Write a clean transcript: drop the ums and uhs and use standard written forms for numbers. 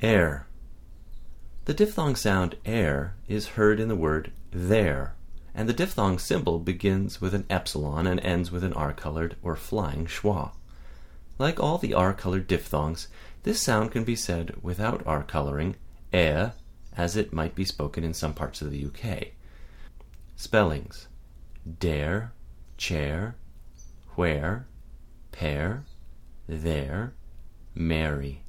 Air. The diphthong sound air is heard in the word there, and the diphthong symbol begins with an epsilon and ends with an R-colored or flying schwa. Like all the R-colored diphthongs, this sound can be said without R-coloring, as it might be spoken in some parts of the UK. Spellings: dare, chair, where, pair, there, marry.